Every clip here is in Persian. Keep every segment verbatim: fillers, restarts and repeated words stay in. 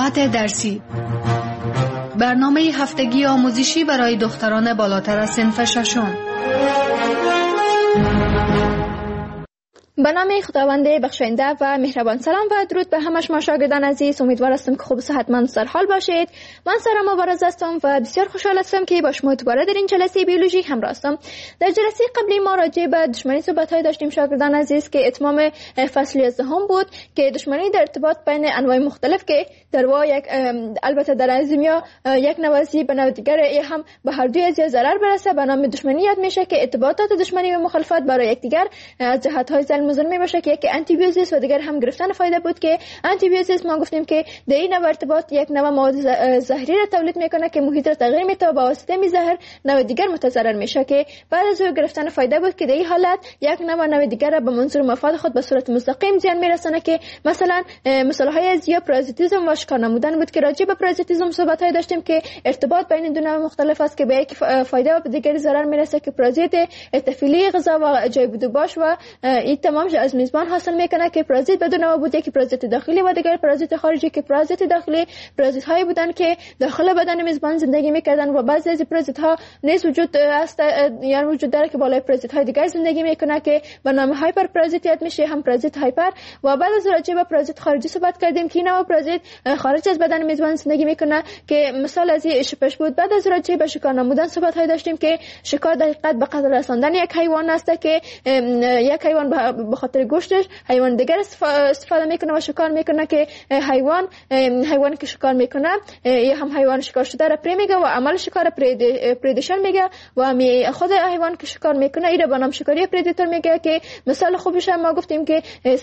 ساعت درسی، برنامه هفتگی آموزشی برای دختران بالاتر از صنف ششم. به نام خداوند بخشنده و مهربان. سلام و درود به همه شما شاگردان عزیز. امیدوار هستم که خوب و صحتمند و سرحال باشید. من سارا مبارز هستم و بسیار خوشحال هستم که با شما دوباره در این جلسه بیولوژی همراه هستم. در جلسه قبلی ما راجع به دشمنی صحبت‌های داشتیم شاگردان عزیز که اتمام فصل یازدهم بود که دشمنی در ارتباط بین انواع مختلف که در واقع یک البته در ازمیا یک نوازی به نوع دیگر هم به هر دوی از ضرر برسه به نام دشمنی یاد میشه که ارتباطات دشمنی و مخالفت برای یکدیگر از جهت‌های ظلم می باشه که یکی آنتی بیوزیس و دیگر هم گرفتن فایده بود که آنتی بیوزیس ما گفتیم که در این نوع ارتباط یک نوع مواد زهری را تولید میکنه که محیط را تغییر میده و با واسطه می زهر نوع دیگر متضرر میشه که بعد از گرفتن فایده بود که در این حالت یک نوع نوع دیگر را به منظور مفاد خود به صورت مستقیم زیان میرسونه که مثلا مثال های از یا پارازیتیسم و شکار نمودن بود که راجع به پارازیتیسم صحبت های داشتیم که ارتباط بین دو نوع مختلف است که به یک فایده و به دیگر ضرر میرسه که پارازیت تفعیلی غذا و جای بودو باش و این تمام از میزبان حاصل میکنه که پارازیت بدون نوع بوده که پارازیت داخلی و دیگر پارازیت خارجی که پارازیت داخلی پارازیت هایی بودن که داخل بدن میزبان زندگی میکردن و بعضی از پارازیت ها نیز وجود است یا وجود داره که بالای پارازیت های دیگر زندگی میکنه که به نام هایپر پارازیت یاد میشه هم پارازیت هایپر. و بعد از راجع به پارازیت خارجی صحبت کردیم که نوع پارازیت خارج از بدن میزبان زندگی میکنه که مثال از این شپش بود. بعد از راجع به شکار نمودن صحبت های داشتیم که شکار در حقیقت به قتل رساندن یک حیوان است که یک حیوان به خاطر گوشتش حیوان دیگر استفاده میکنه و شکار میکنه که حیوان حیوانی که شکار میکنه یا هم حیوان شکار شده را پری میگه و عمل شکار پریدیشن میگه و خود حیوان که شکار میکنه این را به نام شکاری پریدیتور میگه که مثال خوبش ما گفتیم که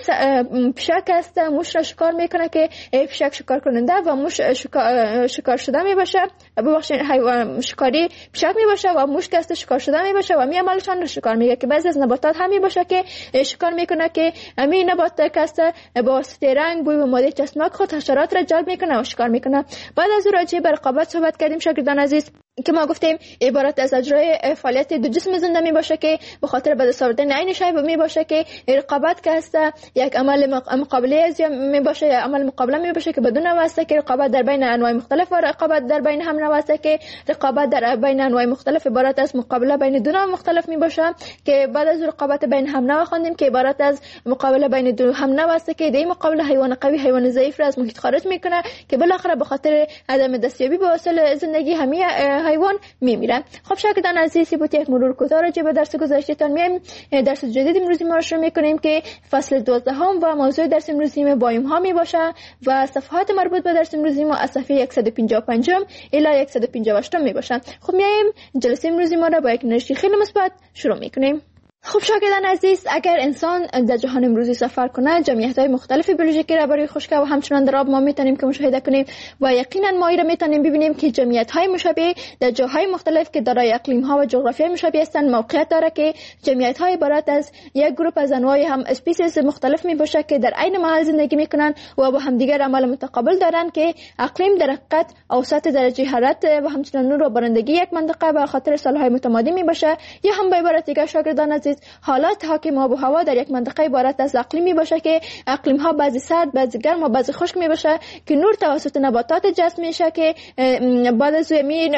پشک است موش را شکار میکنه که پشک شکار کننده و موش شکار, شکار شده میباشه ببخشید حیوان شکاری پشک میباشه و موش که است شکار شده میباشه و می عملشان را شکار میگه که بعضی از نباتات هم میباشه که شکار میکنه که همین نبات کاسته با واسطه رنگ بوی و ماده چسبناک خود حشرات را جلب میکنه و شکار میکنه. بعد از راجع به رقابت صحبت کردیم شاگردان عزیز که ما گفتیم عبارت از اجرای فعالیت دو جسم زنده می باشه که به خاطر به دست آوردن عین شی می باشه که رقابت که است یک عمل مقابله از می باشه یا عمل مقابله می باشه که بدون واسطه که رقابت در بین انواع مختلف و رقابت در بین هم نواسطه که رقابت در بین انواع مختلف عبارت از مقابله بین دو نوع مختلف می باشه که بعد از رقابت بین هم نوع خواندیم که عبارت از مقابله بین دو هم نواسطه که در مقابله حیوان قوی حیوان ضعیف را از محیط خارج میکنه که بالاخره به خاطر عدم دستیابی به وسایل زندگی همه حیوان میمیرن. خب شاگردان عزیزی بود یک مرور کوتاه راجع به درس گذشتهتان میایم درس جدید امروزی ما رو شروع میکنیم که فصل دوازدهم و موضوع درس امروزی ما بایم ها می باشه و صفحات مربوط به درس امروزی ما از صفحه صد و پنجاه و پنج الی صد و پنجاه و هشت می باشه. خب میایم جلسه امروزی ما رو با یک انرژی خیلی مثبت شروع میکنیم. خب شاگردان عزیز اگر انسان در جهان امروزی سفر کنه جمعیت‌های مختلف بیولوژیکی را برای خشکی و همچنان در آب ما میتونیم که مشاهده کنیم و یقینا ما این را میتونیم ببینیم که جمعیت‌های مشابه در جاهای مختلف که دارای اقلیم‌ها و جغرافیای مشابه هستند موقعیت داره که جمعیت‌های عبارت از یک گروه از انواع هم اسپیسیز مختلف میباشه که در عین محل زندگی میکنن و با همدیگر عمل متقابل دارن که اقلیم در حقیقت اوسط درجه حرارت و همچنان نور و بارندگی یک منطقه به خاطر سال‌های متمادی میباشه یا هم به عبارت دیگر شاگردان عزیز حالات حاکم آب و هوا در یک منطقه عبارت از اقلیمی باشه که اقلیم ها بعضی سرد بعضی گرم و بعضی خشک می باشه که نور توسط نباتات جذب میشه که بعد از این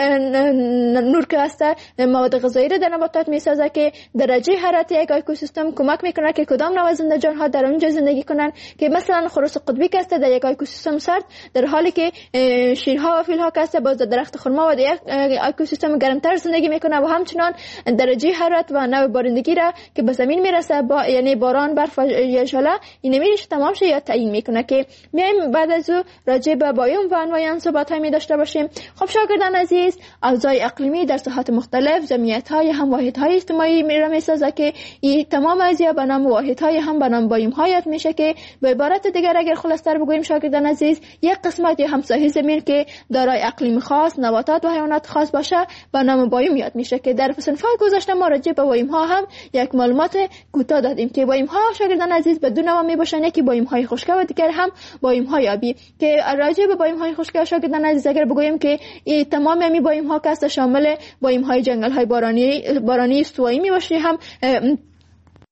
نور که هست مواد غذایی را در نباتات میسازه که درجه حرارت یک اکوسیستم کمک میکنه که کدام نوع زنده جان ها در اونجا زندگی کنن که مثلا خروس قطبی که هست در یک اکوسیستم سرد در حالی که شیرها و فیلها که هست باز در درخت خرما و در یک اکوسیستم گرمتر زندگی میکنه و همچنان درجه حرارت و نوع بارندگی را که به زمین میرسه با یعنی باران برف یا ژله این نمیشه تمام شه یا تعیین میکنه که میایم بعد از او راجع به بایوم و انواع آن صحبت های می داشته باشیم. خب شاگردان عزیز اوضاع اقلیمی در ساحات مختلف جمعیت های هم واحد های اجتماعی می میسازه که این تمام ازیا به نام واحد های هم به نام بایوم ها یاد میشه که به عبارت دیگر اگر خلاصتر بگوییم شاگردان عزیز یک قسمت یا هم ساحه زمین که دارای اقلیم خاص نباتات و حیوانات خاص باشه به نام بایوم یاد میشه که در صفحه گذشته ما راجع به بایوم ها هم یک معلومات کوتاه دادیم که بایم ها شاگردان عزیز به دو نوع میباشن یکی بایم های خشکی و دیگر هم بایم های آبی که راجع به بایم های خشکی شاگردان عزیز اگر بگویم که این تمام می بایم ها که شامل بایم های جنگل های بارانی بارانی استوایی میباشه هم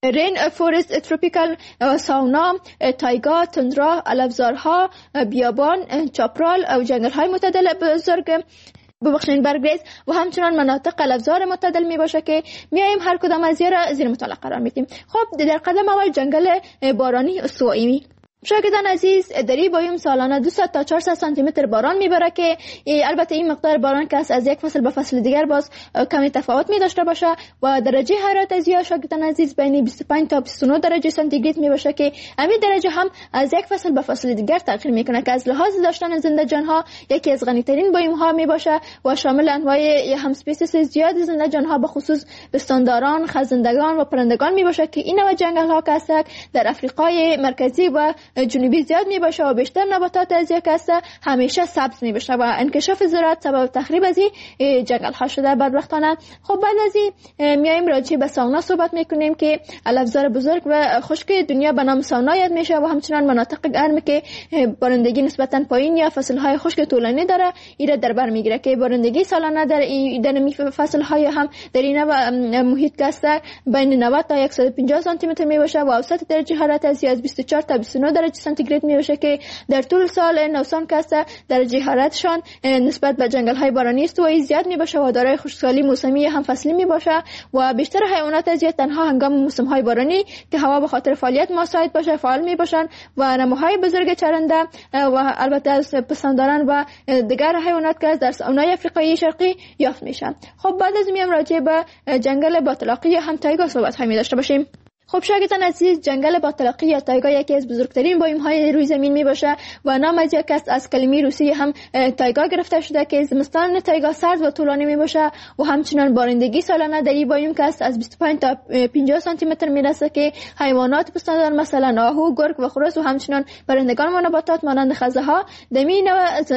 رین فورست تروپیکال، ساونا، تایگا، تندرا، علفزارها، بیابان، چاپرال و جنگل های معتدل بزرگ ببخشید برگریز و همچنان مناطق علفزار معتدل می باشه که میایم هر کدام از را زیر مطالعه قرار میدیم. خب در قدم اول جنگل بارانی استوایی. شاگردان عزیز، در این بایوم سالانه دویست تا چهارصد سانتی متر باران میبره که البته این مقدار باران که از یک فصل به فصل دیگر باز کمی تفاوت می داشته باشه و درجه حرارت از یا شاگردان عزیز بین بیست و پنج تا بیست و نه درجه سانتیگراد می باشه که همین درجه هم از یک فصل به فصل دیگر تغییر میکنه که از لحاظ داشتن زنده جان ها یکی از غنی ترین بایوم ها می باشه و شامل انواع هم اسپیسیس زیاد زنده جان ها به خصوص پستانداران، خزندگان و پرندگان می باشه که این نوع جنگل ها که در افریقای مرکزی و جنوبی زیاد می باشه و بیشتر نباتات از یک است همیشه سبز می باشه و انکشاف زراعت سبب تخریب از این جنگل ها شده بدبختانه. خب بعد از این میایم راجع به ساونا صحبت میکنیم که علفزار بزرگ و خشک دنیا به نام ساونا یاد میشه و همچنان مناطق گرم که بارندگی نسبتا پایین یا فصل های خشک طولانی داره ایره در بر میگیره که بارندگی سالانه در این فصل های هم در این محیط که بین نود تا صد و پنجاه سانتی متر می باشه و اوسط درجه حرارت از بیست و چهار تا بیست و نه درجه سانتیگراد می باشه که در طول سال نوسان که درجه حرارتشان نسبت به جنگل های بارانی استوایی زیاد می باشه و دارای خشکسالی موسمی هم فصلی می باشه و بیشتر حیوانات از تنها هنگام موسم های بارانی که هوا به خاطر فعالیت مساعد باشه فعال می باشن و نموهای بزرگ چرنده و البته از پستانداران و دیگر حیوانات که در ساونای افریقایی شرقی یافت میشن. خب بعد از میام راجع به جنگل باطلاقی یا هم تایگا صحبت های می داشته باشیم. خب شاگردان عزیز، جنگل باطلاقی یا تایگا یکی از بزرگترین بایوم های روی زمین می باشه و نام از یک است از کلمه روسی هم تایگا گرفته شده که زمستان تایگا سرد و طولانی می باشه و همچنان بارندگی سالانه در این بایوم که است از بیست و پنج تا پنجاه سانتی متر می رسه که حیوانات پستاندار مثلا آهو، گرگ و خروس و همچنان پرندگان و نباتات مانند خزه ها در این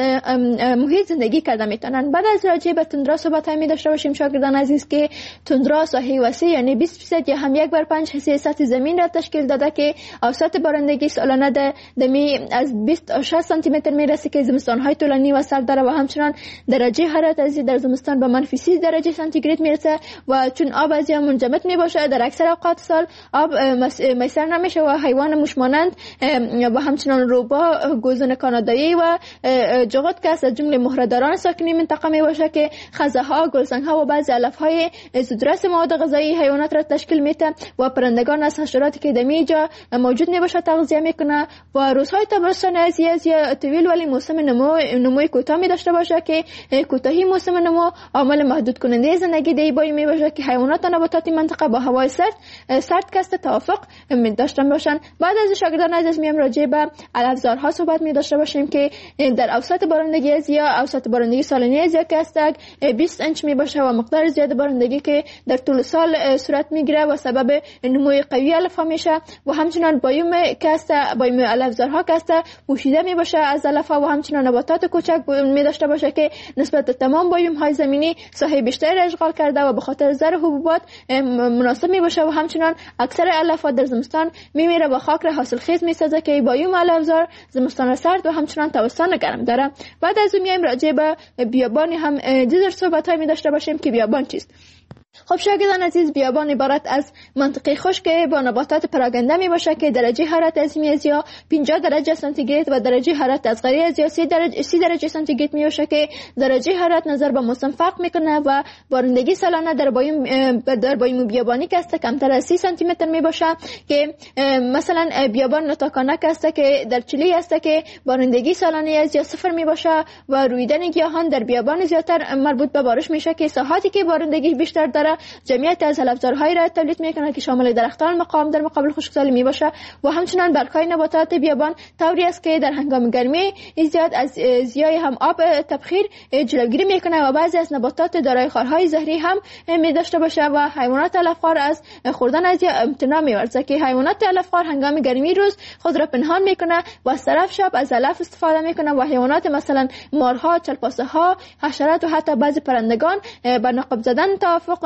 محیط زندگی کرده میتونن. بعد از راجع به تندرا صحبت می داشته باشیم شاگردان عزیز که تندرا ساحه وسیع یعنی بیست درصد یا هم یک بر پنج حصه سطح زمین را تشکیل داده که اوسط بارندگی سالانه در دمی از بیست تا شصت سانتی متر میرسه که زمستان های طولانی و سرد داره و همچنان درجه حرارت از در زمستان به منفی سی درجه سانتیگراد میرسه و چون آب از یا منجمد می باشه در اکثر اوقات سال آب میسر نمیشه و حیوان موشمانند و همچنان روبا، گوزن کانادایی و جغد که از جمله مهره‌داران ساکنی منطقه می باشه که خزه ها، گلزنگ ها و بعضی علف های زودرس مواد غذایی حیوانات را تشکیل میده و پرندگان از حشراتی که در اینجا موجود نباشه تغذیه میکنه و روزهای تابستان از یا طویل ولی موسم نمو نموی کوتاه می داشته باشه که کوتاهی موسم نمو عامل محدود کننده زندگی در بایوم می باشه که حیوانات و نباتات منطقه با هوای سرد سرد کست توافق می داشتن باشن. بعد از شاگردان عزیز میام راجع به علفزارها صحبت می داشته باشیم که در اوسط بارندگی از یا اوسط بارندگی سالانه از یا که بیست انچ می باشه و مقدار زیاد بارندگی که در طول سال صورت میگیره و سبب نموی قوی علف میشه و همچنان بایوم که است بایوم علفزارها که است پوشیده می باشه از علف و همچنان نباتات کوچک می داشته باشه که نسبت به تمام بایوم های زمینی ساحه بیشتری اشغال کرده و به خاطر زر حبوبات مناسب می باشه و همچنان اکثر علفات در زمستان می میره و خاک را حاصلخیز می سازه که بایوم علفزار زمستان سرد و همچنان تابستان گرم داره. بعد از اون میایم راجع به بیابان هم دیگر صحبت های می داشته باشیم که بیابان چیست. خب شاگردان عزیز، بیابان عبارت از منطقه خشک با نباتات پراگنده می باشه که درجه حرارت از یا پنجاه درجه سانتیگراد و درجه حرارت از غیر از یا سی درجه سی درجه سانتیگراد می باشه که درجه حرارت نظر به موسم فرق میکنه و بارندگی سالانه در بایوم در بایوم بیابانی که است کمتر از سی سانتی متر می باشه که مثلا بیابان نتاکانه که است که در چیلی است که بارندگی سالانه از یا صفر می باشه و رویدن گیاهان در بیابان زیاتر مربوط به بارش میشه که ساحاتی که بارندگی بیشتر داره جمعیت از علفزارهای را تولید میکنه که شامل درختان مقام در مقابل خشکسالی می باشه و همچنان برگ‌های نباتات بیابان طوری است که در هنگام گرمی زیاد از زیای هم آب تبخیر جلوگیری میکنه و بعضی از نباتات دارای خارهای زهری هم می داشته باشه و حیوانات علفخوار از خوردن از امتناع می‌ورزه که حیوانات علفخوار هنگام گرمی روز خود را پنهان میکنه و از طرف شب از علف استفاده میکنه و حیوانات مثلا مارها، چلپاسه‌ها، حشرات و حتی بعضی پرندگان با نقب زدن توافق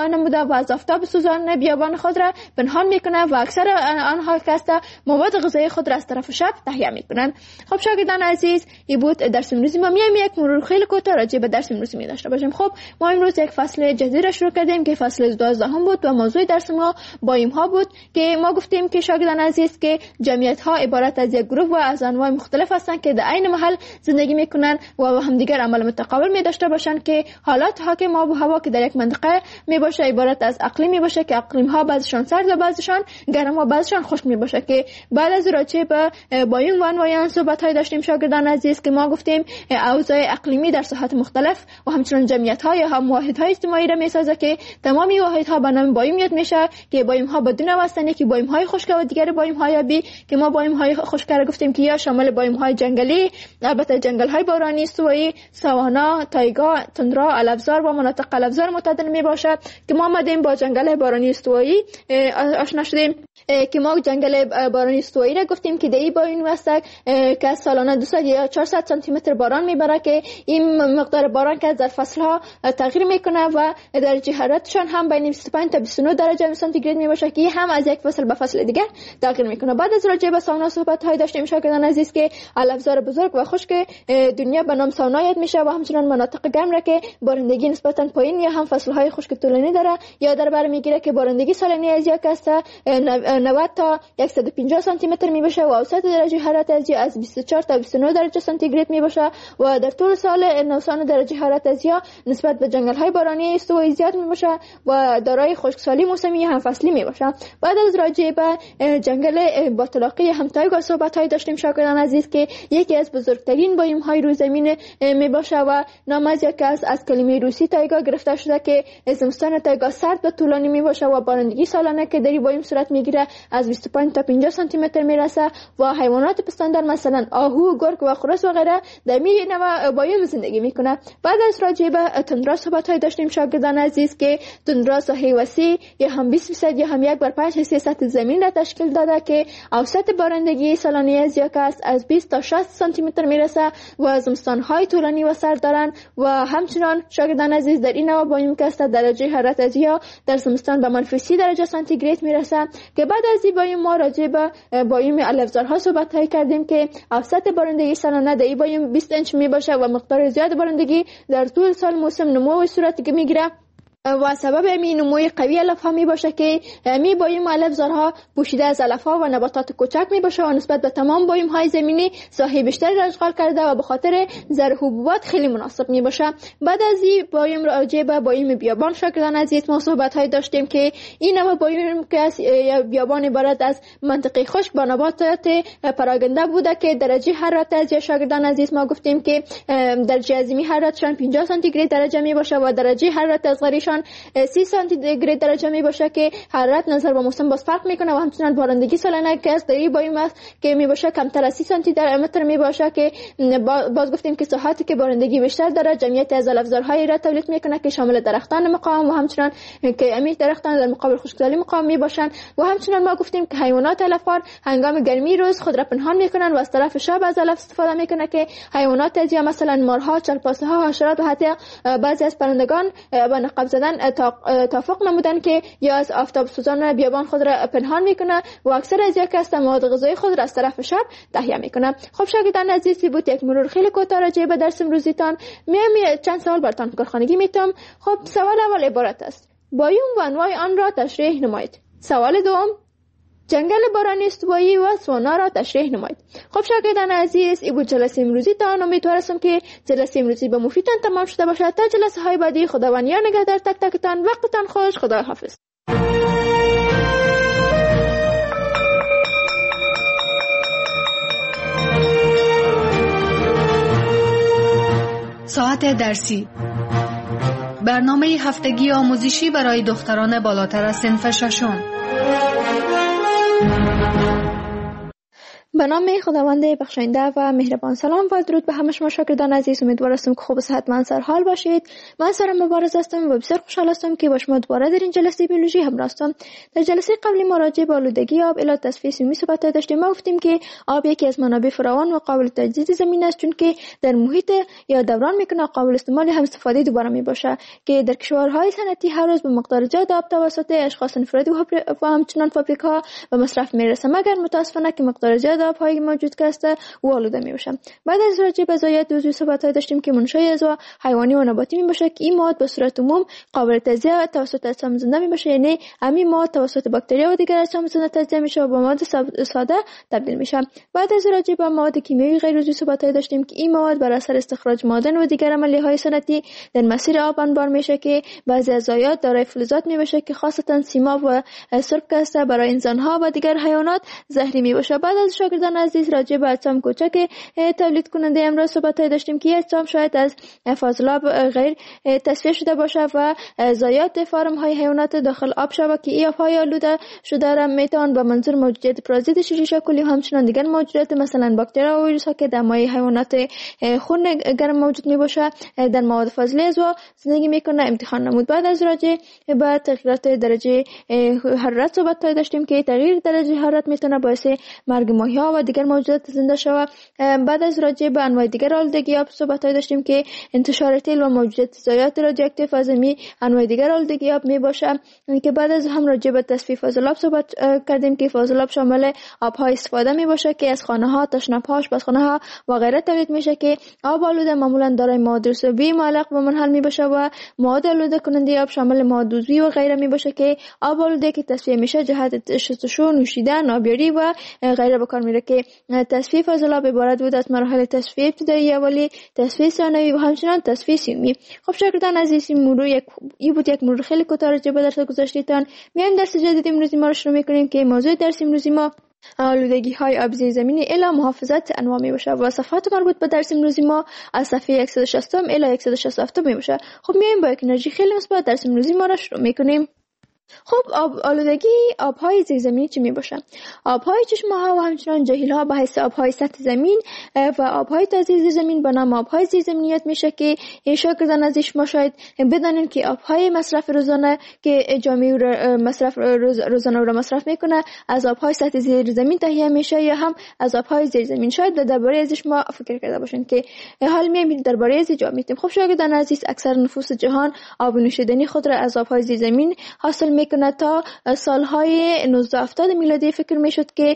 دفاع نموده و از آفتاب سوزان بیابان خود را پنهان میکنه و اکثر آنها که مواد غذایی خود را از طرف شب تهیه میکنن. خب شاگردان عزیز، این بود درس امروزی ما. میایم یک مرور خیلی کوتاه راجع به درس امروزی می داشته باشیم. خب ما امروز یک فصل جدید را شروع کردیم که فصل دوازده هم بود و موضوع درس ما بایم ها بود که ما گفتیم که شاگردان عزیز که جمعیت ها عبارت از یک گروه و از انواع مختلف هستند که در عین محل زندگی میکنن و همدیگر عمل متقابل می داشته باشند که حالات حاکم آب و هوا که در یک منطقه می باشه عبارت از اقلیم می باشه که اقلیم ها بعضشان سرد و بعضشان گرم و بعضشان خشک می باشه. که بعد از راجع به بایم و انواع صحبت های داشتیم شاگردان عزیز که ما گفتیم اوضاع اقلیمی در ساحات مختلف و همچنین جمعیت های هم واحد های اجتماعی را می سازه که تمامی واحد ها به نام بایم یاد میشه که بایم ها بدون هستند که بایم های خشک و دیگر بایم های آبی که ما بایم های خشک را گفتیم که یا شامل بایم های جنگلی، البته جنگل های بارانی، استوایی، ساوانا، تایگا، تندرا، علفزار و مناطق علفزار متعدد می باشد که ما آمدیم با جنگل بارانی استوایی آشنا شدیم که ما جنگل بارانی استوایی را گفتیم که دی بایم است که سالانه دویست یا چهارصد سانتی متر باران میبره که این مقدار باران که در فصل ها تغییر میکنه و درجه حرارتشان هم بین بیست و پنج تا بیست و نه درجه سانتیگراد میباشه که هم از یک فصل به فصل دیگر تغییر میکنه. بعد از راجع به ساونا صحبت های داشتیم شاگردان عزیز که علفزار بزرگ و خشک دنیا به نام ساونا یاد میشه و همچنین مناطق گرم را که بارندگی نسبتا پایین یا هم فصل های خشک طولانی داره یا در بر میگیره که بارندگی سالانه از یک است نود تا صد و پنجاه سانتی متر میباشه و اوسط درجه حرارت از بیست و چهار تا بیست و نه درجه سانتیگراد میباشه و در طول سال نوسان درجه حرارت از یا نسبت به جنگل های بارانی استوایی زیاد میباشه و دارای خشکسالی موسمی هم فصلی میباشه. بعد از راجع به جنگل باطلاقی هم تایگا صحبت های داشتیم شاگردان عزیز که یکی از بزرگترین بایم های روی زمین میباشه و نام از یک از از کلمه روسی تایگا گرفته شده که زمستان تایگا سرد و طولانی میباشه و بارندگی سالانه که در بایم صورت میگیره از بیست و پنج تا پنجاه سانتی متر میرسه و حیوانات پستاندار مثلا آهو، گرگ و خرس و غیره در می نوع بایم زندگی میکنه. بعد از راجع به تندرا صحبت های داشتیم شاگردان عزیز که تندرا ساحه وسیع یا هم بیست فیصد یا هم یک بر پنج حصه سطح زمین را تشکیل داده که اوسط بارندگی سالانه از یک است از بیست تا شصت سانتی متر میرسه و زمستان های طولانی و سرد دارن و همچنان شاگردان عزیز در این نوع بایم که است درجه حرارت از یا در زمستان به منفی سی درجه سانتیگراد میرسه. که بعد از این بایم ما راجع به بایم علفزارها صحبت های کردیم که اوسط بارندگی سالانه در این بایم بیست انچ می باشه و مقدار زیاد بارندگی در طول سال موسم نمو صورت میگیره و سبب امی نموی قوی علف ها می باشه که امی بایم علفزارها پوشیده از علف ها و نباتات کوچک می باشه و نسبت به تمام بایم های زمینی ساحه بیشتری را اشغال کرده و به خاطر زرع حبوبات خیلی مناسب می باشه. بعد از این بایم راجع به بایم بیابان شاگردان عزیز ما صحبت های داشتیم که این نوع بایم که از بیابان عبارت از منطقه خشک با نباتات پراگنده بوده که درجه حرارت از شاگردان عزیز ما گفتیم که درجه عظیمی حرارتشان پنجاه سانتیگراد درجه می باشه و درجه حرارت اصغریشان سی سانتیگراد درجه می باشه که حرارت نظر به موسم باز فرق میکنه و همچنین بارندگی سالانه که از دری بایم است که می باشه کمتر از سی سانتی متر می باشه که باز گفتیم که ساحاتی که بارندگی بیشتر داره جمعیت از علفزارهای را تولید میکنه که شامل درختان مقاوم و همچنین که امی درختان در مقابل خشکسالی مقاوم می باشن و همچنین ما گفتیم که حیوانات علفخوار هنگام گرمی روز خود را پنهان میکنن و از طرف شب از علف استفاده میکنه که حیوانات از مثلا مارها، چرپاسه ها، حشرات و حتی بعضی از پرندگان با نقاب زدن توافق نمودن که یا از آفتاب سوزان بیابان خود را پنهان میکنه و اکثر از یک از مواد غذایی خود را از طرف شب تهیه میکنه. خب شاگردان عزیزی بود یک مرور خیلی کوتاه راجع به درس امروزیتان. میام چند سوال براتون کارخانگی میتم. خب سوال اول عبارت است: بایم و انواع آن را تشریح نمایید. سوال دوم: جنگل بارانی استوایی و ساوانا را تشریح نمایید. خب شاگردان عزیز این بود جلسه امروزی تان. امیدوارم که جلسه امروزی به مفیدتان تمام شده باشد. تا جلسه های بعدی خداوند یار نگهدار تک تکتان. وقتتان خوش. خدا حافظ. ساعت درسی، برنامه هفتگی آموزشی برای دختران بالاتر از صنف ششم. به نام خداوند بخشاینده و مهربان. سلام و درود به همه شما شاگردان عزیز. امیدوار هستم که خوب و صحتمند سر حال باشید. من سارا مبارز هستم و بسیار خوشحال هستم که با شما دوباره در این جلسه بیولوژی همراه هستم. در جلسه قبلی ما راجع به آلودگی آب الی تصفیه سیمی صحبت داشتیم. ما گفتیم که آب یکی از منابع فراوان و قابل تجدید زمین است، چون که در محیط یا دوران میکنه قابل استعمال هم استفاده دوباره می باشه، که در کشورهای صنعتی هر روز به مقدار زیاد آب توسط اشخاص انفرادی و همچنان فابریکا به مصرف میرسه، مگر متاسفانه که مقدار زیاد آب‌های موجود که است و آلوده میباشه. بعد از راجع به ضایعات عضوی صحبت داشتیم که منشأ اعضا حیوانی و نباتی میباشه، که این مواد به صورت عموم قابل تجزیه توسط اجسام زنده میباشه، یعنی همین مواد توسط باکتریا و دیگر اجسام زنده تجزیه میشه و به مواد ساده تبدیل میشه. بعد از راجع به مواد کیمیایی غیر عضوی صحبت داشتیم که این مواد بر اثر استخراج معادن و دیگر عملیه‌های صنعتی در مسیر آب انبار میشه، که بعضی از ضایعات دارای فلزات میباشه که خاصتا سیماب و سرب که است برای انسان‌ها و دیگر حیوانات زهری میباشه. بعد از شاگردان عزیز راجع به اجسام کوچک تولید کننده امروز صحبت داشتیم که اجسام شاید از فاضلاب غیر تصفیه شده باشه و ضایعات فارم های حیوانات داخل آب شوه، که این آب‌های آلوده شده را میتوان به منظور موجودیت پرازیت شیری شکلی و همچنان دیگر موجودات مثلا باکتریا و ویروس ها که در مایع حیوانات خون گرم موجود میباشه در مواد فاضله اعضا زندگی میکنه امتحان نمود. بعد از راجع به تغییرات درجه حرارت صحبت داشتیم که تغییر درجه حرارت میتونه باعث مرگ ماهی‌ها و دیگر موجودات زنده شود. بعد از راجع به انواع دیگر آلودگی آب صحبت داشتیم که انتشار تیل و موجودات ضایعات رادیواکتیو از می انواع دیگر آلودگی آب می باشه، که بعد از هم راجع به تصفیه فاضلاب صحبت کردیم که فاضلاب شامل آب‌های استفاده می باشه که از خانه‌ها، تشنه‌ها، آشپزخانه‌ها و غیره تولید میشه، که آب آلوده معمولا دارای مواد رسوبی معلق به منحل می باشه و مواد آلوده کننده آب شامل مواد عضوی و غیره می باشه، که آب آلوده که تصفیه میشه جهت شستشو، نوشیدن، آبیاری و غیره به کار میره، که تصفیه فاضلاب عبارت بود از مراحل تصفیه ابتدایی اولی، تصفیه ثانوی و همچنان تصفیه سیمی. خب شاگردان عزیز، این مرور یک این بود یک مرور خیلی کوتاه راجع به درس گذشته‌تان. میایم درس جدید امروزی ما رو شروع می‌کنیم که موضوع درس امروزی ما آلودگی های آب زیر زمینی الی محافظت انواع می باشه و صفحات مربوط به درس امروزی ما از صفحه صد و شصت الی صد و شصت و هفت می باشه. خب میایم با یک انرژی خیلی مثبت درس امروزی ما رو شروع می‌کنیم. خب آب آلودگی آب‌های زیرزمینی چی میباشه؟ آب‌های چشمه‌ها و همچنان جهیل‌ها به حیث آب‌های سطح زمین و آب‌های تازه زیرزمین به نام آب‌های زیرزمینیات میشه، که شاگردان از شما شاید بدانید که آب‌های مصرف روزانه که جامعه مصرف روز روزانه رو مصرف میکنه از آب‌های سطح زیرزمین تهیه میشه یا هم از آب‌های زیرزمین. شاید درباره ازش ما فکر کرده باشین که حال میایم درباره ازش جواب میدیم. خب شاگردان عزیز، اکثر نفوس جهان آب نوشیدنی خود را از آب‌های زیرزمین حاصل میکنه. تا سالهای نوزده هفتاد میلادی فکر میشد که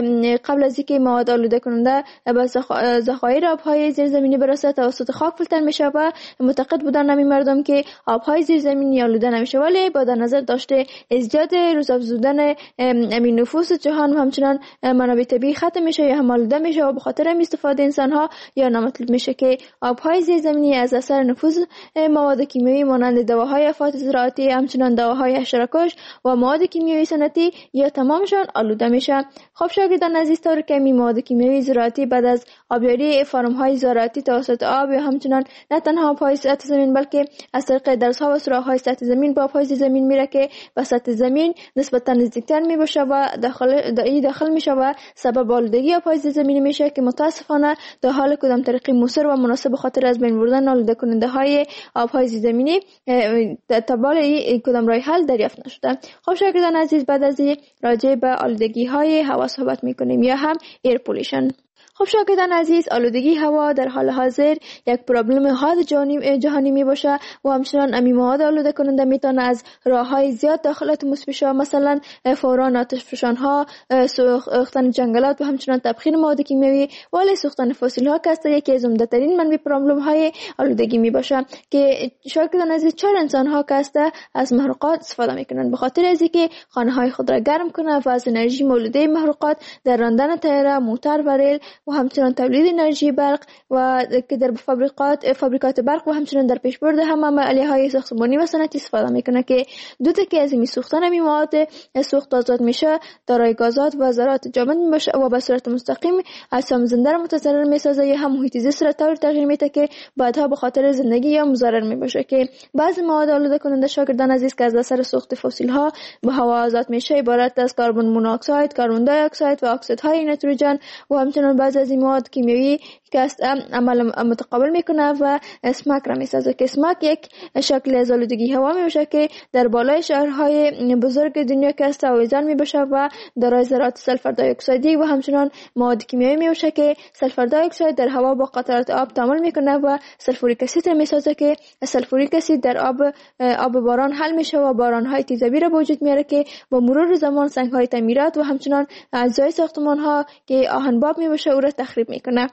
قبل از اینکه مواد آلوده کننده به ذخایر آبهای زیرزمینی برسه توسط خاک فیلتر میشه و معتقد بودن همین مردم که آبهای زیرزمینی آلوده نمیشه، ولی با در نظر داشته ازدیاد روزافزودن امین نفوس جهان و همچنان منابع طبیعی ختم میشه یا هم آلوده میشه و به خاطر هم استفاده انسانها یا نامطلوب میشه، که آبهای زیرزمینی از اثر نفوذ مواد کیمیایی مانند دواهای افات زراعتی، همچنان دواهای حشره‌کش و مواد کیمیایی صنعتی یا تمامشان آلوده میشه. خب شاگردان عزیز، طور که می مواد کیمیایی زراعتی بعد از آبیاری فارم های زراعتی توسط آب یا همچنان نه تنها آبهای سطح زمین بلکه از طریق درزها و سوراخ‌های سطح زمین به آبهای زمین میره، که به سطح زمین نسبتا نزدیکتر میباشه و داخل دایی داخل میشه و سبب آلودگی آبهای زمینی میشه، که متاسفانه در حال کدام طریقی موثر و مناسب خاطر از بین بردن آلوده کننده های آبهای زمینی تبال کدام راه حل دریافت نشده. خب شاگردان عزیز، بعد از این راجع به آلودگی های هوا صحبت میکنیم یا هم ایر پولیشن. خب شاگردان عزیز، آلودگی هوا در حال حاضر یک پروبلم حاد جهانی می باشه و همچنان امی مواد آلوده کننده میتونه از راههای زیاد داخل اتمسفر بشه، مثلا فوران آتش فشان ها، سوختن جنگلات و همچنان تبخیر مواد کیمیایی، ولی سوختن فسیل ها که یکی از عمده ترین منبع پروبلم های آلودگی می باشه، که شاگردان عزیز چهار انسان ها که از محروقات استفاده میکنن به خاطر از اینکه خانه های خود را گرم کنه و از انرژی مولوده محروقات در راندن طیاره، موتور و ریل و همچنان تولید انرژی برق و که در فابریکات فابریکات برق و همچنان در پیشبرد هم عملیه‌های ساختمانی و صنعتی استفاده میکنه که دو تکه از این سوختن می مواد سوخت آزاد میشه دارای گازات و ذرات جامد میشه و به صورت مستقیم اجسام زنده را متضرر میسازه یا هم محیط زیست را طور تغییر میده که بعدها به خاطر زندگی یا مضرر میباشه. که بعضی مواد آلوده کننده شاگردان عزیز که از اثر سوخت فسیل ها به هوا آزاد میشه عبارت از کربن مونوکساید، کربن دی اکساید و اکسیدهای نیتروژن و همچنان بعضی از این مواد کیمیایی که عمل متقابل میکنه و اسمک را میسازه. که اسمک یک شکل از آلودگی هوا میباشه که در بالای شهرهای بزرگ دنیا که است آویزان میباشه و دارای ذرات سلفر دی اکسایدی و همچنان مواد کیمیایی میباشه که سلفر دی اکساید در هوا با قطرات آب تعامل میکنه و سلفوریک اسید را میسازه که سلفوریک اسید در آب آب باران حل میشه و بارانهای تیزابی را به وجود میاره که با مرور زمان سنگهای تعمیرات و همچنان اجزای ساختمان ها که آهنباب میباشه او را تخریب میکنه.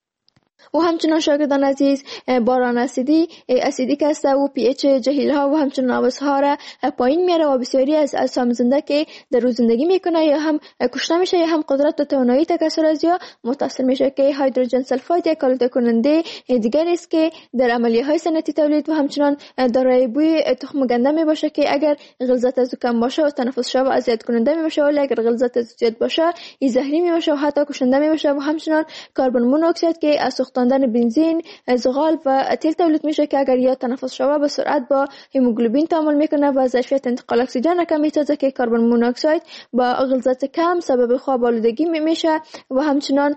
و همچنان شاگردان عزیز باران اسیدی اسیدی که است و پی اچ جهیل ها و همچنان آبسها را پایین میاره و بسیاری از اجسام زنده که در روز زندگی میکنه یا هم کشته میشه یا هم قدرت و توانایی تکثر از یا متاثر میشه. که هیدروژن سلفاید یک آلوده کننده دیگر است که در عملیه های صنعتی تولید و همچنان دارای بوی تخم گنده میباشه که اگر غلظت از کم باشه و تنفس شو اذیت کننده میباشه ولی اگر غلظت از زیاد باشه این زهری میباشه و حتی کشنده میباشه. و همچنان کربن مونوکساید که از سوختاندن بنزین، زغال و تیل تولید میشه که اگر یا تنفس شوه به سرعت با هموگلوبین تعامل میکنه و ظرفیت انتقال اکسیژن کم میسازه که کربن مونوکساید با غلظت کم سبب خواب آلودگی میشه. و همچنان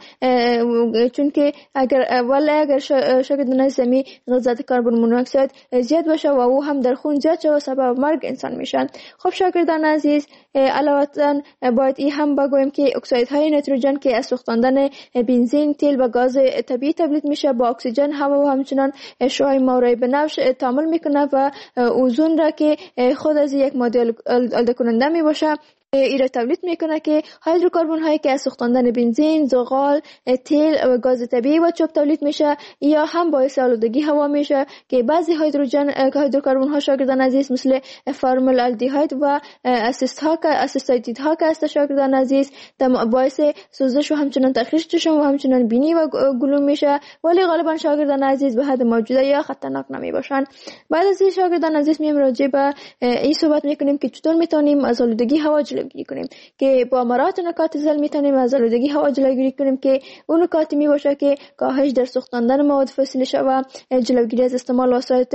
چون که اگر ولی اگر شاگردان زمین غلظت کربن مونوکساید زیاد باشه و او هم در خون زیاد شوه سبب مرگ انسان میشن. خب شاگردان عزیز علاوه باید این هم بگویم که اکسیدهای نیتروژن که از سوختاندن بنزین، تیل و گاز طبیعی تولید میشه با اکسیژن، هوا و همچنان شعاع مورای بنفش تعامل میکنه و اوزون را که خود از یک ماده آلوده کننده میباشه ایره تولید میکنه که هیدروکربن هایی که از سوختاندن بنزین، زغال، تیل و گاز طبیعی و چوب تولید میشه یا هم باعث آلودگی هوا میشه که بعضی هیدروژن هیدروکربن ها شاگردان عزیز مثل فرمل آلدهاید و اسیست ها که اسیستاید ها که است شاگردان عزیز باعث سوزش و همچنان تخریش چشم و همچنان بینی و گلوم میشه ولی غالبا شاگردان عزیز به حد موجوده یا خطرناک نمی باشن. بعد از این شاگردان عزیز میام راجع به این صحبت میکنیم که چطور میتونیم از آلودگی هوا جلوگیری کنیم. که با مراعات نکات زل میتونیم از آلودگی هوا جلوگیری کنیم که اون نکاتی میباشه که کاهش در سوختاندن مواد فسیلی شوه، جلوگیری از استعمال وسایل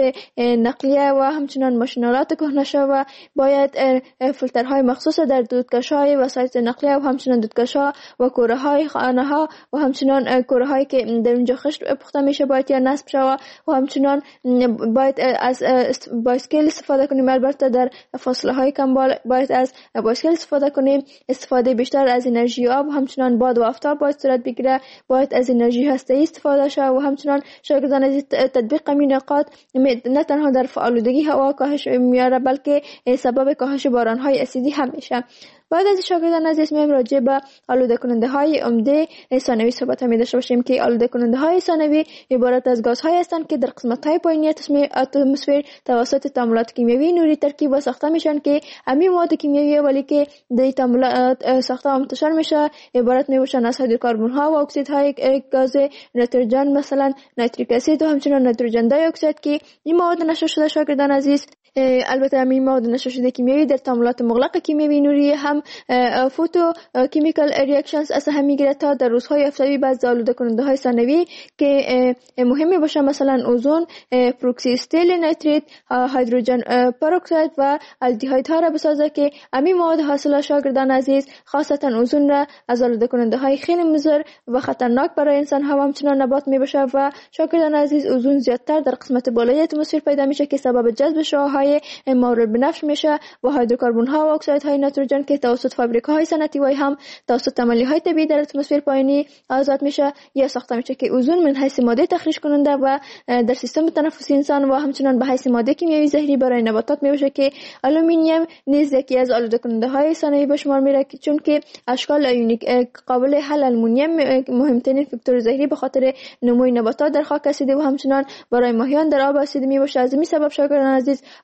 نقلیه و همچنان ماشینالات کهنه شوه. باید فیلترهای مخصوص در دودکش‌های وسایل نقلیه و همچنان دودکش‌ها و کوره‌های خانه‌ها و همچنان کوره‌هایی که در اونجا خشت پخته میشه باید یا نصب شوه و همچنان باید از بایسکل استفاده کنیم. البته در فاصله‌های کم باید از بایسکل استفاده کنیم. استفاده بیشتر از انرژی آب و همچنان باد و آفتاب باید صورت بگیره. باید از انرژی هسته‌ای استفاده شه و همچنان شاگردان از تطبیق این نکات نه تنها در آلودگی هوا کاهش میاره بلکه سبب کاهش باران‌های اسیدی هم میشه. بعد از شاگردان عزیز میایم راجع به آلوده کننده های عمده ثانوی صحبت می داشته باشیم که آلوده کننده های ثانوی عبارت از گازهای هستند که در قسمت های پایینی اتمسفر توسط تعاملات کیمیایی نوری ترکیب و ساخته میشن که همین مواد کیمیایی ولی که در تعاملات ساخته و منتشر میشه عبارت می باشن از هیدروکربن ها و اکسیدهای گاز نیتروژن مثلا نیتریک اسید و همچنان نیتروژن دی اکساید که این مواد نشر شده شاگردان عزیز. البته همین مواد نشر شده کیمیایی در تعاملات مغلق کیمیایی نوری هم فوتو کیمیکال ریاکشنز از هم میگیره تا در روزهای آفتابی بعضی آلوده کننده های ثانوی که مهمی باشه مثلا اوزون، پروکسی استیل نیتریت، هیدروژن پروکساید و آلدهاید ها را بسازه که همین مواد حاصل شاگردان عزیز خاصتا اوزون را از آلوده کننده های خیلی مضر و خطرناک برای انسان ها و همچنان نبات میباشه و شاگردان عزیز اوزون زیادتر در قسمت بالای اتمسفر پیدا میشه که سبب جذب شعاعهای مورد بنفش میشه و هیدروکربن ها و اکسیدهای نیتروژن که توسط فابریکاهای صنعتی و هم توسط عملیه‌های طبیعی در اتمسفر پایینی آزاد میشه یا ساخته میشه که اوزون من حیث ماده تخریش کننده و در سیستم تنفسی انسان و همچنان به حیث ماده کیمیایی زهری برای نباتات میشه که آلومینیوم نیز یکی از آلوده کننده های ثانوی به شمار میره چون که اشکال ایونیک قابل حل آلومینیوم مهمترین فاکتور زهری به خاطر نموی نباتات در خاک اسیدی و همچنان برای ماهیان در آب اسیدی میباشه. از این سبب شاگردان عزیز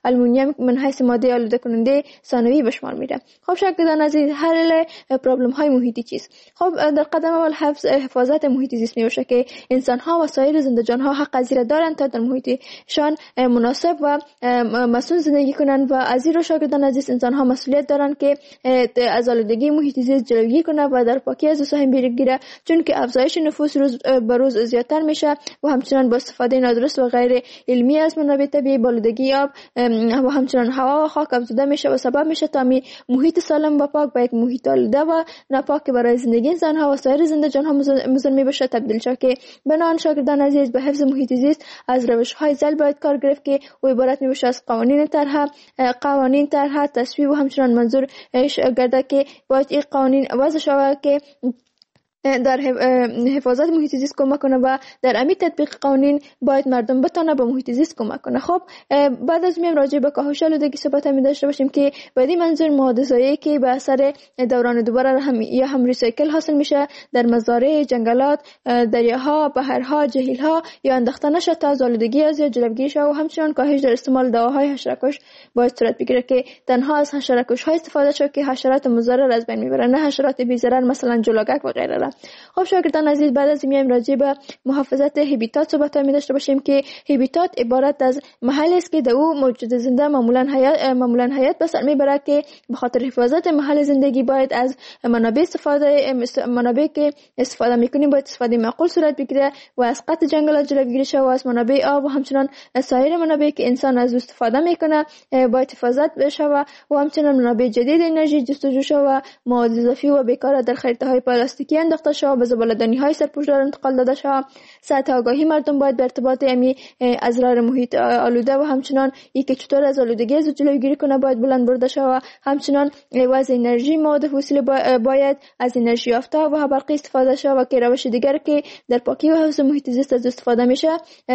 آلومینیوم من حیث ماده آلوده کننده ثانوی به شمار میره. خب شاگردان عزیز، حل پرابلم های محیطی چیست؟ خب در قدم اول حفظ حفاظت محیط زیست میباشه که انسان ها و سایر زنده جان ها حق از دارند تا در محیطشان مناسب و مسئول زندگی کنند و از این رو شاگردان عزیز انسان ها مسئولیت دارند که از آلودگی محیط زیست جلوگیری کنند و در پاکی از سهم بگیره، چون که افزایش نفوس روز به روز زیادتر میشه و همچنان با استفاده نادرست و غیر علمی از منابع طبیعی آلودگی آب و همچنان هوا و خاک افزوده میشه و سبب میشه تا می محیط سالم و پاک به یک محیط آلوده و ناپاک برای زندگی انسان ها و سایر زنده جان ها مزمن بشه تبدیل شه. که بنابراین شاگردان عزیز به حفظ محیط زیست از روش های زل باید کار گرفت که او عبارت میباشه از قوانین طرح قوانین طرح تصویب و همچنان منظور گرده که باید این قوانین وضع شود که در حفاظت محیط زیست کمک کنه و در امی تطبیق قوانین باید مردم بتونه به محیط زیست کمک کنه. خب بعد از میم راجع به کاهش آلودگی صحبت می داشته باشیم که بعدی منظور مواد ضایعی که به اثر دوران دوباره هم یا هم ریسایکل حاصل میشه در مزارع، جنگلات، دریاها، بحرها، جهیلها یا انداخته نشه تا از آلودگی از یا جلوگیری شه و همچنان کاهش در استعمال دواهای حشره‌کش باید صورت بگیره که تنها از حشره‌کش ها استفاده شه که حشرات مضر از بین میبرن، نه حشرات بی ضرر مثلا جلوگک و غیره. خب شاگردان عزیز، بعد از میایم راجع به محافظت هبیتات صحبت می داشته باشیم که هبیتات عبارت از محلی است که در او موجود زنده معمولا حیات معمولا حیات به سر میبره که به خاطر حفاظت محل زندگی باید از منابع استفاده منابع که استفاده میکنیم باید استفاده معقول صورت بگیره و از قطع جنگلات جلوگیری شه و از منابع آب و همچنان سایر منابعی که انسان از استفاده میکنه باید حفاظت بشه و همچنان منابع جدید انرژی جستجو شه و مواد اضافی و بیکار در خریطه های پلاستیکی انداخته شه و به زباله‌دانی های سرپوشدار انتقال داده شه. سطح آگاهی مردم باید به ارتباط امی اضرار محیط آلوده و همچنان ای که چطور از آلودگی از جلوگیری کنه باید بلند برده شه و همچنان وضع انرژی مواد فسیل باید از انرژی یافته و برقی استفاده شه و که روش دیگر که در پاکی و حفظ محیط زیست از استفاده میشه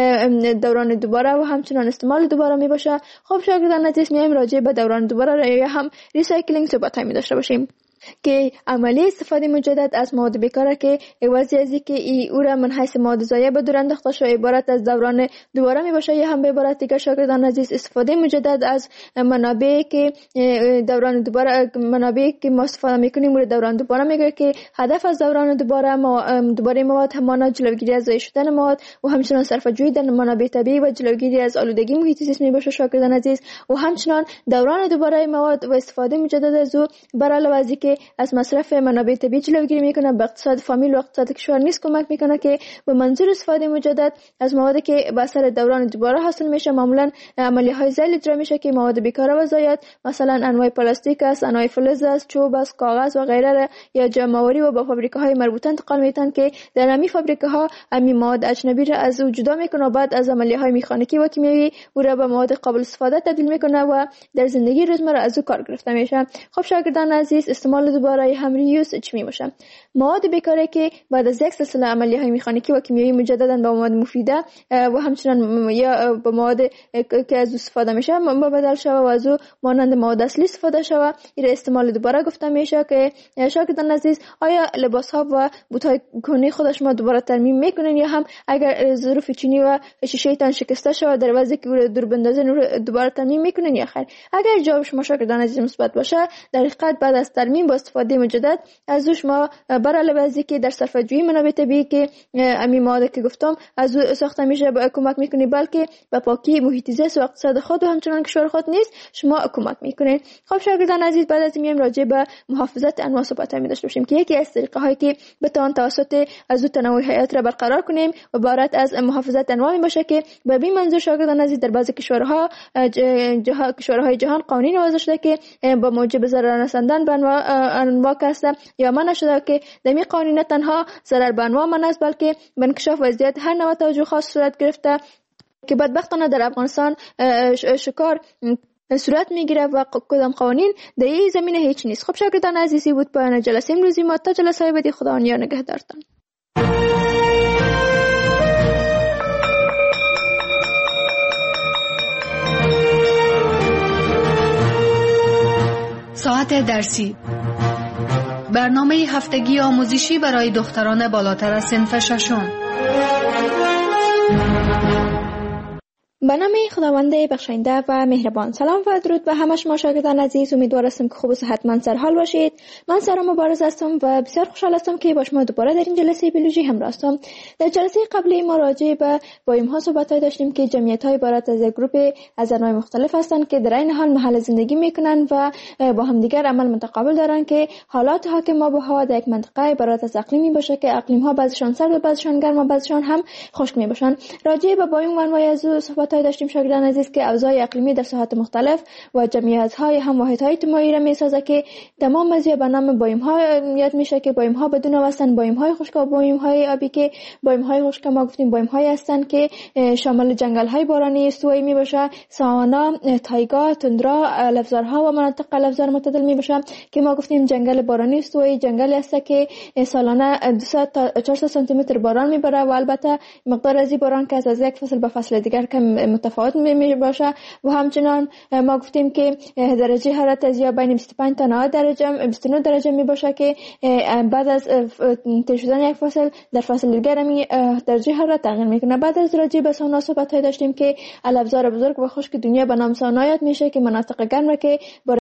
دوران دوباره و همچنان استعمال دوباره می باشه. خب شاگردان عزیز، میایم راجع به دوران دوباره یا هم ریسایکلینگ صحبت می داشته باشیم که عملی استفاده مجدد از مواد بیکاره که عوضی از اینکه ای او را من حیث مواد ضایع به دور انداخته شده عبارت از دوران دوباره می باشه یا هم به عبارت دیگر شاگردان عزیز استفاده مجدد از منابعی که دوران دوباره منابعی که ما استفاده میکنیم رو دوران دوباره میگه که هدف از دوران دوباره دوباره مواد همانا جلوگیری از ضایع شدن مواد و همچنان صرفه‌جویی در منابع طبیعی و جلوگیری از آلودگی محیط زیست می باشه شاگردان عزیز و همچنان دوران دوباره مواد و استفاده مجدد از او بر علاوه از اینکه از مصرف منابع طبیعی جلوگیری میکنه به اقتصاد فامیل و اقتصاد کشور نیز کمک میکنه که به منظور استفاده مجدد از موادی که به اثر دوران دوباره حاصل میشه معمولا عملیه های ذیل اجرا میشه که مواد بیکاره و ضایعات مثلا انواع پلاستیک است، انواع فلز است، چوب است، کاغذ و غیره یا جمع‌آوری و به فابریکه‌های مربوطه انتقال میتن که در همین فابریکه‌ها همین مواد اجنبی را از او جدا میکنه و بعد از عملیه‌های مکانیکی و کیمیایی او را به مواد قابل استفاده تبدیل میکنه و در زندگی روزمره از او کار گرفته میشه. خب شاگردان عزیز، استعمال دوباره هم ریوز چی می باشه؟ مواد بیکاره که بعد از یک سلسله عملیه‌های مکانیکی و کیمیایی مجددا به مواد مفیده و همچنان یا به مواد که از استفاده میشه بدل شوه و از او مانند مواد اصلی استفاده شوه، این استعمال دوباره گفته میشه. که شاگردان عزیز، آیا لباس ها و بوت های کهنه خودش ما دوباره ترمیم میکنن یا هم اگر ظروف چینی و شیشه تان شکسته شوه در وضعی که او دور بندازن دوباره ترمیم میکنن یا خیر؟ اگر جواب شما شاگردان عزیز مثبت باشه، در حقیقت بعد از ترمیم با استفاده مجدد از اوش ما بر علاوه از اینکه در صرفه‌جویی منابع طبیعی که امی مواد که گفتم از او ساخته میشه با کمک میکنه، بلکه به پاکی محیط زیست و اقتصاد خود و همچنان کشور خود نیز شما کمک میکنه. خب شاگردان عزیز، بعد از این راجع به محافظت انواع صحبت می داشته باشیم که یکی از طریقه هایی که بتوان توسط از او تنوع حیات را برقرار کنیم عبارت از محافظت انواع می باشه که به این منظور شاگردان عزیز در بعضی کشورها جه... کشورهای جهان قوانین وضع شده که با موجب ضرر رساندن به انواع کسته یا منع شده که در این قوانین تنها ضرر به انواع منع است، بلکه به انکشاف وضعیت هر نوع توجه خاص صورت گرفته که بدبختانه در افغانستان شکار صورت میگیره و کدام قوانین در این زمینه هیچ نیست. خب شاگردان عزیزی بود پایان جلسه امروزی ما. تا جلسه بعدی خدا یا نگهدارتان. ساعت درسی، برنامه هفتگی آموزشی برای دختران بالاتر از صنف ششم. به نام خداوند بخشاینده و مهربان. سلام و درود به همه شما شاگردان عزیز. امیدوار هستم که خوب و صحتمند سرحال باشید. من سارا مبارز هستم و بسیار خوشحال هستم که با شما دوباره در این جلسه بیولوژی همراه هستم. در جلسه قبلی ما راجع به بایوم ها صحبت داشتیم که جمعیت های عبارت از یک گروه از انواع مختلف هستند که در این حال محل زندگی میکنن و با هم دیگر عمل متقابل دارن که حالات حاکم ما به هوا در یک منطقه عبارت از اقلیمی باشه که اقلیم ها بعضیشان سرد و بعضیشان گرم و بعضیشان هم خشک می باشن. راجع به بایوم و انواع از صحبت داشتیم شاگردان عزیز که اوضاع اقلیمی در ساحات مختلف و جمعیت های هم واحد های اجتماعی را میسازه که تمام از به نام بایوم ها یاد میشه که بایوم ها بدون واسطن بایوم های خشک و بایوم های آبی که بایوم های خشک ما گفتیم بایوم های هستند که شامل جنگل های بارانی استوایی می باشه، ساوانا، تایگا، تندرا، لفظارها و مناطق لفظار معتدل می باشه که ما گفتیم جنگل بارانی استوایی جنگلی است که سالانه دویست تا چهارصد سانتی متر باران میبره و البته مقدار از این باران که از یک فصل به فصل دیگر کم متفاوت می باشه و همچنان ما گفتیم که درجه حرارت از یا بین بیست و پنج تا نود درجه بیست و نه درجه می باشه که بعد از تیر شدن یک فصل در فصل دیگر می درجه حرارت تغییر میکنه. بعد از راجع به سونا صحبت داشتیم که الابزار بزرگ و خشک دنیا به نام سونا یاد میشه که مناطق گرم را که